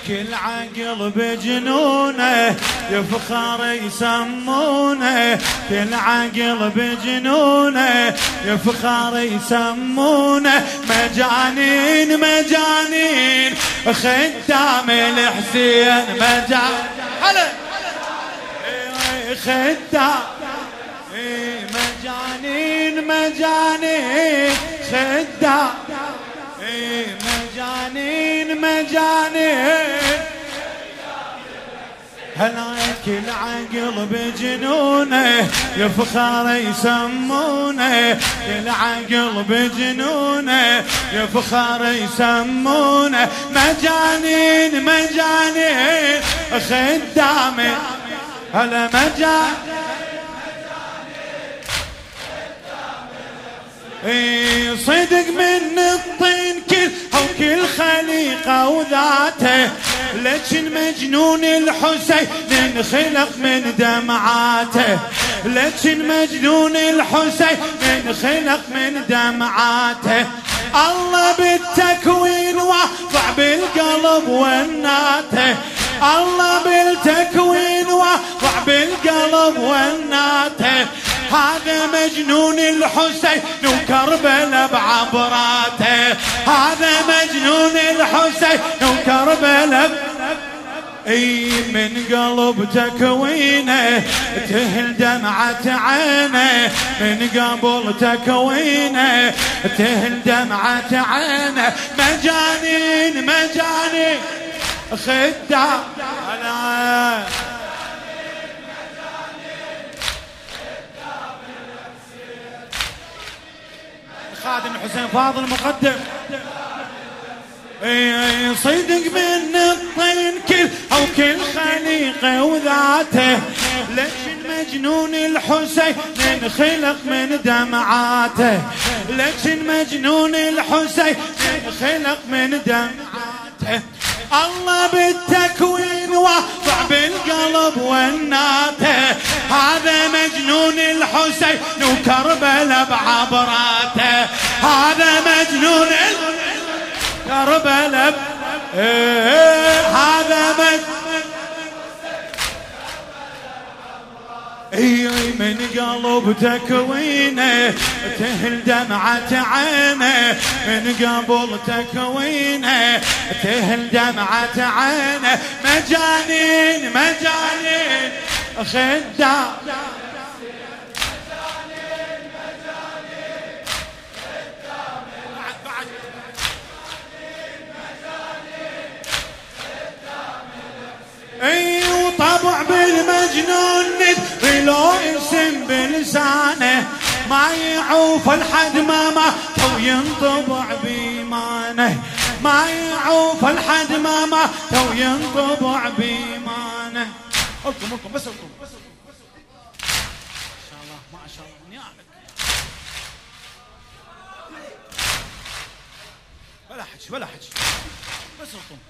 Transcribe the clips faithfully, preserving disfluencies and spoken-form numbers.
كل عقل بجنونه يفخر يسمونه، كل عقل بجنونه يفخر يسمونه، مجانين مجانين خدام الحسين مجانين خدام مجانين مجانين خدام مجانين مجانين. هلا كل عقل بجنونه يفخر يسمونه، كل عقل بجنونه يفخر يسمونه، مجانين مجانين خدام. هلا مجانين اي صدق من الطين كل او كل خليقه وذاته، لكن مجنون الحسين انخلق من دمعاته، لكن مجنون الحسين انخلق من دمعاته. الله بالتكوين وضع بالقلب وناته، الله بالتكوين وضع بالقلب وناته، هذا مجنون الحسين وكربلاء بعبراته، هذا مجنون الحسين وكربلاء. اي من قلب تكوينه تهل دمعة عينه، من قبل تكوينه تهل دمعة عينه، مجانين مجانين خدام. خادم الحسين فاضل مقدم. اي صدق من الطين كل او كل خليقه وذاته، لكن مجنون الحسين انخلق من دمعاته، لكن مجنون الحسين انخلق من دمعاته. الله بالتكوين وضع بالقلب وناته، هذا مجنون الحسين وكربلاء بعبراته، هذا مجنون كربلاء. هذا مجنون اي من قلب تكوينه تهل دمعة عينه، من قبل تكوينه تهل دمعة عينه، مجانين مجانين خدام. اي وطبع بالمجنون ندري لو اسم بلسانه، ما يعوف الحد ما ما تو ينطبع بيمانه، ما يعوف الحد ما ما تو ينطبع بيمانه. الكم الكم بس الكم بس الكم ما شاء الله ما شاء الله نيالك بلا حكي بلا حكي بس الكم.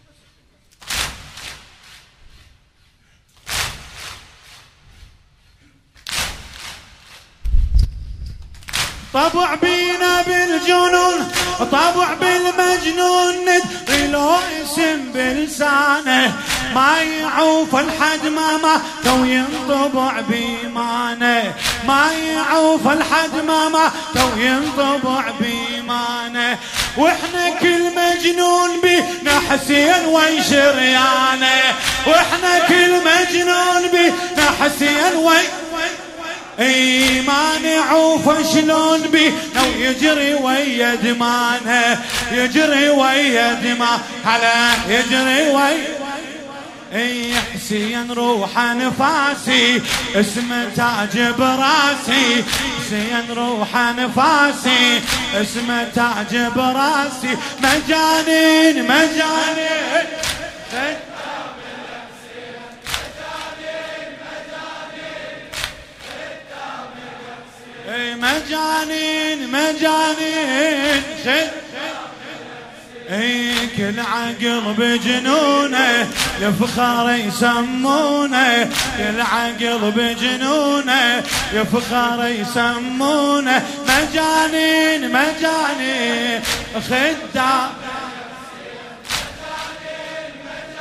طبع بينا بالجنون طبع بالمجنون ندري لو اسم بلسانه، ما يعوف الحد ما ما تو ينطبع بيمانه، ما يعوف الحد ما ما تو ينطبع بيمانه. واحنا كل مجنون بينا حسين ويشريانه، واحنا كل مجنون بينا حسين وي اي ما نعوف شلون بي لو يجري ويا دمانه، يجري ويا دمانه، هلا يجري ويا. اي حسين روح انفاسي اسمه تاج براسي، حسين روح انفاسي اسمه تاج براسي، مجانين مجانين مجانين مجانين اي كل عقل بجنونه يفخر يسمونه، كل عقل بجنونه يفخر يسمونه، مجانين مجانين خدام.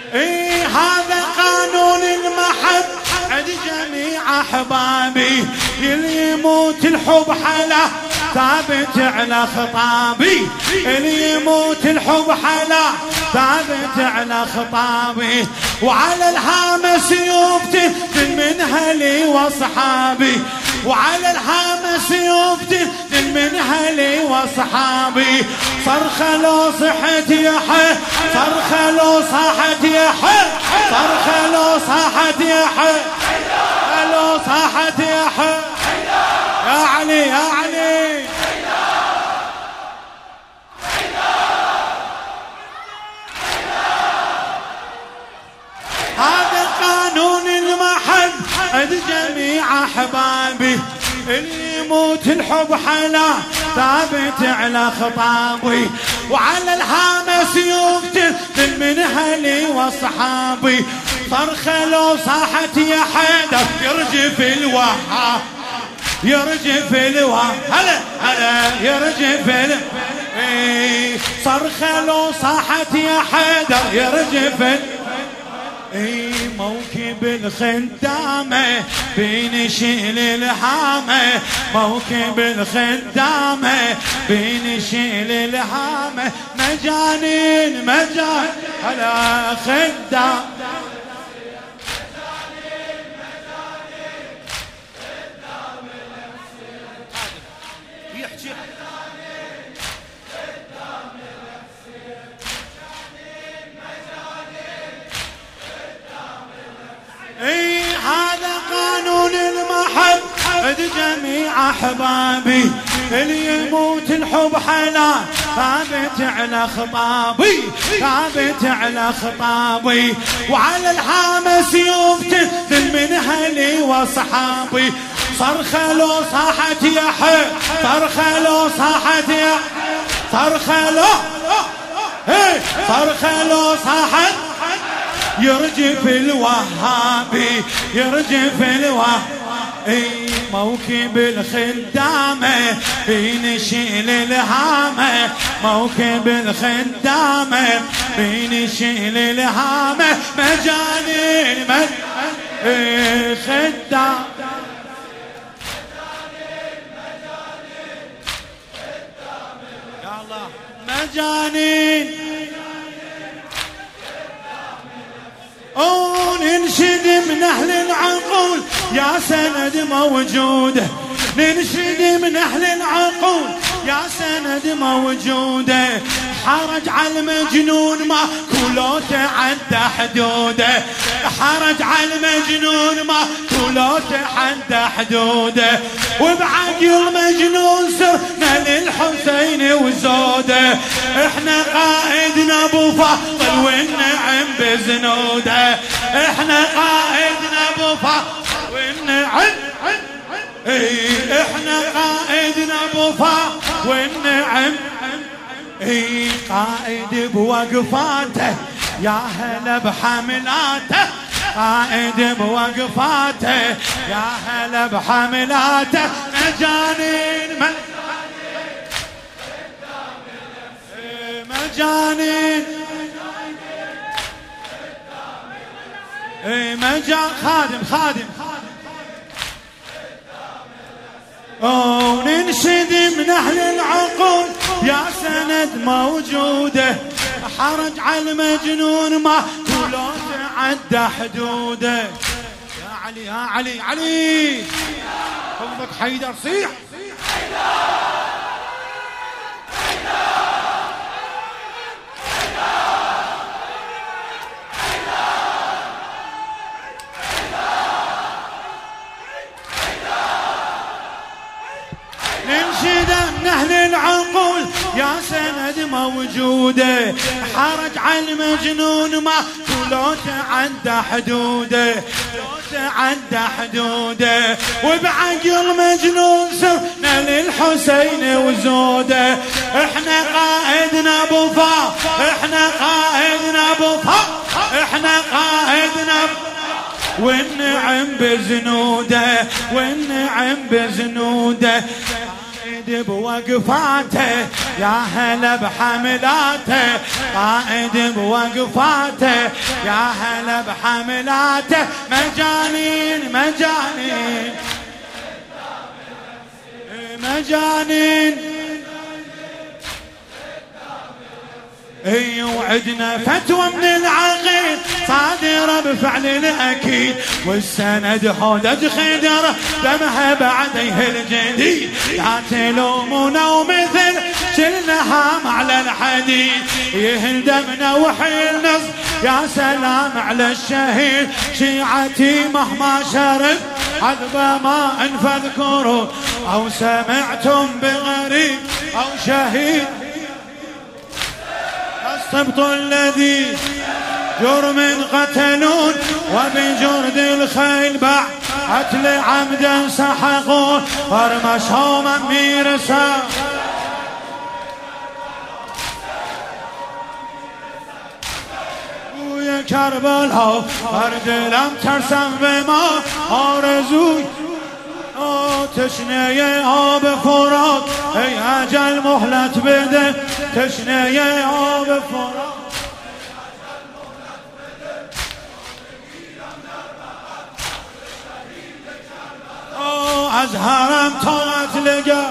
اي هذا قانون المحب عند جميع احبابي، اللي يموت الحب حلا ثابت على خطابي، اللي يموت الحب حلا ثابت على خطابي، وعلى الهامة سيوف تنزل منها لي واصحابي، وعلى الهامة سيوف تنزل منها لي واصحابي، صرخة لو صحت يا حي، صرخة لو صاحت يا حي، صرخة لو صاحت يا حي، لو صاحت يا حي، يا علي يا علي. هذا قانون المحب عند جميع احبابي، اللي يموت الحب حلا ثابت على خطابي، وعلى الهامة سيوف تنزل منها لي واصحابي، صرخة لو صاحت يا حيدر يرجف الوهاب، يرجف الوهاب، هلا هلا يرجف الوهاب، صرخة لو صاحت يا حيدر يرجف الوهاب، اي موكب الخدامة بنشيل الهامة، موكب الخدامة بنشيل الهامة، مجانين مجان على خدام، اي هذا قانون المحب عند جميع احبابي، اللي يموت الحب حلا ثابت على خطابي، ثابت على خطابي، وعلى الهامة سيوف تنزل منها لي واصحابي، صرخة لو صاحت يا حي، صرخة لو صاحت يا، صرخة لو صرخة لو صاحت يرجف الوهابي، يرجف الوهابي، موكب الخدامة بنشيل الهامة، موكب الخدامة بنشيل الهامة، مجانين مجانين خدام، يا الله مجانين، وننشد من أهل العقول يا سند موجودة، ننشد من أهل العقول يا سند موجودة، حرج على المجنون ما كله تعدى حدوده، حرج على المجنون ما كله تعدى حدوده، وبعقل مجنون سرنا للحسين وزوده، احنا قائدنا ابو فاضل والنعم بزنوده، احنا قائدنا ابو فاضل والنعم، اي احنا قائدنا ابو فاضل والنعم، اي قائد بوقفاته يا هلا بحملاته، قائد بوقفاته يا هلا بحملاته، مجانين مجانين اي مجان، خادم خادم، وننشد من أهل العقول يا سند موجودة، حرج على المجنون ما كله تعدى حدوده، يا علي يا علي علي حبك حيدر صيح، ننشد من أهل العقول يا سند موجودة، حرج على المجنون ما كله تعدى حدوده، تعدى حدوده، وبعقل مجنون سرنا للحسين وزوده، احنا قائدنا ابو فا، احنا قائدنا ابو فا، احنا قائدنا والنعم بزنوده، والنعم بزنوده، قائد بوقفاته يا هلا بحملاته، قائد بوقفاته يا هلا بحملاته، مجانين مجانين مجانين. اي وعدنا فتوى من العقيد صادرة بفعل الأكيد، والسند حودج خدر دمها بعديه الجديد، لا تلومونا ومثل شلناها على الحديد، يهندمنا وحي النصر يا سلام على الشهيد. شيعتي مهما شرب عذب ما انفذ كروب، او سمعتم بغريب او شهيد، السبط الذي جرم قتلون وبجرد الخيل بعت لعمدا سحقون، فرمشهم امير سا ويا كربلاء فرد لم ترسم بما آرزوي، تشني آب فرات ای اجل مهلت بده، تشني آب فرات از حرم تا اطلقه